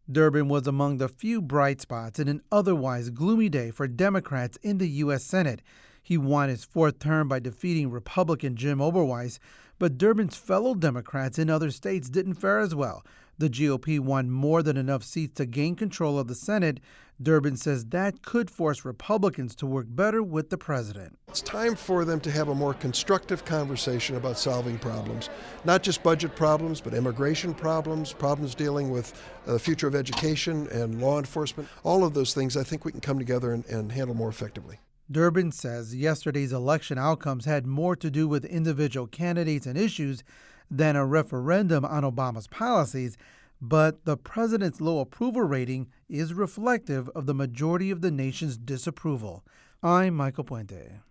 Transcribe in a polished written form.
Durbin was among the few bright spots in an otherwise gloomy day for Democrats in the U.S. Senate. He won his fourth term by defeating Republican Jim Oberweis, but Durbin's fellow Democrats in other states didn't fare as well. The GOP won more than enough seats to gain control of the Senate. Durbin says that could force Republicans to work better with the president. It's time for them to have a more constructive conversation about solving problems, not just budget problems, but immigration problems, problems dealing with the future of education and law enforcement. All of those things I think we can come together and handle more effectively. Durbin says yesterday's election outcomes had more to do with individual candidates and issues than a referendum on Obama's policies, but the president's low approval rating is reflective of the majority of the nation's disapproval. I'm Michael Puente.